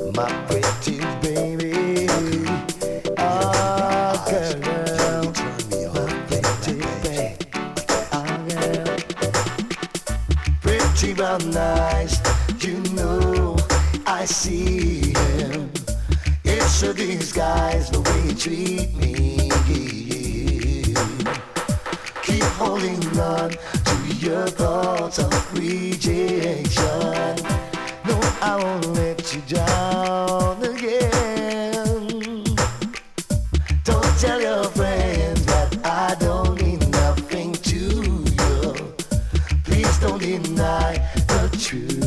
my pretty baby. Oh, girl, my pretty baby. Oh, girl, pretty brown eyes, you know I see him. It's a disguise the way you treat me. Keep holding on to your thoughts of rejection. No, I won't let you down again. Don't tell your friends that I don't mean nothing to you. Please don't deny the truth.